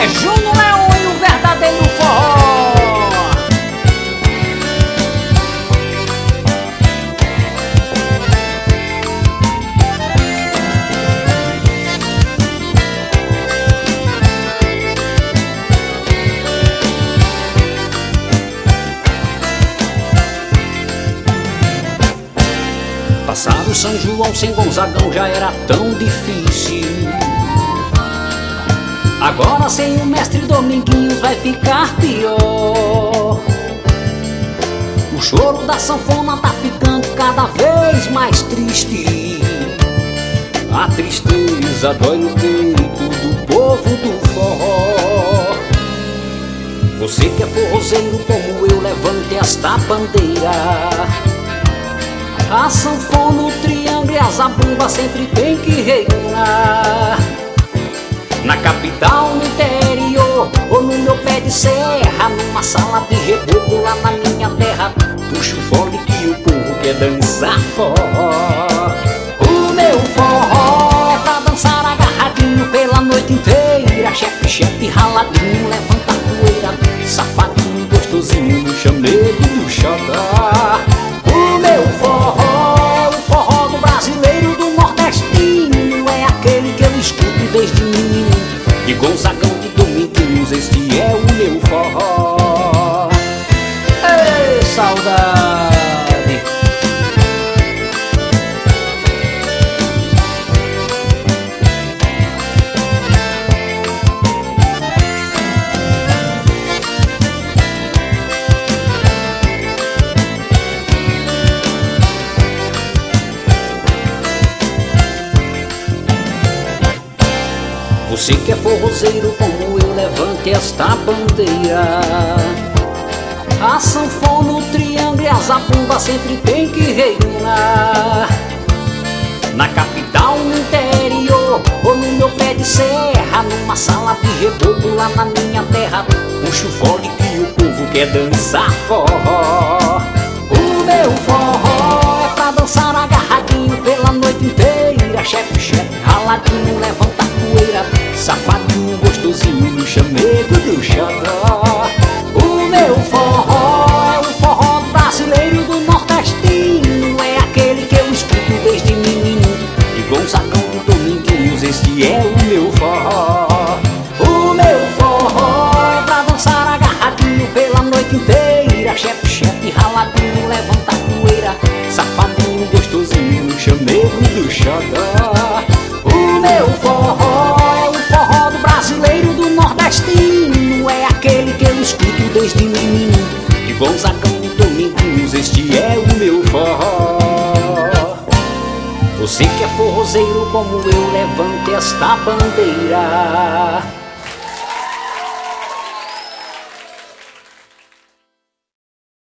É Júnior Leão e o verdadeiro forró. Passar o São João sem Gonzagão já era tão difícil. Agora sem o mestre Dominguinhos vai ficar pior. O choro da sanfona tá ficando cada vez mais triste. A tristeza dói no peito do povo do forró. Você que é forrozeiro como eu, levante esta bandeira. A sanfona, o triângulo e a zabumba sempre tem que reinar. Na capital, no interior ou no meu pé de serra, numa sala de reboco lá na minha terra, puxa o fole que o povo quer dançar forró. O meu forró é pra dançar agarradinho pela noite inteira. Chefe, chefe, raladinho, levanta a poeira, safadinho, gostosinho no chamego do xodó. O meu forró, o forró do brasileiro, do nordestino, é aquele que eu escuto desde menino. De Gonzagão, de Dominguinhos, este é o meu forró. Ei, saudade! Você que é forrozeiro como eu, levante esta bandeira. A sanfona, o triângulo e a zabumba sempre tem que reinar. Na capital, no interior ou no meu pé de serra, numa sala de reboco lá na minha terra, puxa o fole que o povo quer dançar forró. O meu forró é pra dançar agarradinho pela noite inteira. Chefe, chefe, raladinho, levanta a poeira, safadinho, gostosinho no chamego do xodó. O meu forró é o forró brasileiro, do nordestino, é aquele que eu escuto desde menino. De Gonzagão, de Dominguinhos, este é o meu forró. O meu forró é pra dançar agarradinho pela noite inteira. Chefe, chefe, raladinho, levanta a poeira, safadinho, gostosinho no chamego do xodó. O meu forró é o forró do brasileiro, do nordestino, é aquele que eu escuto desde menino. De Gonzagão, de Dominguinhos, este é o meu forró. Você que é forrozeiro como eu, levante esta bandeira.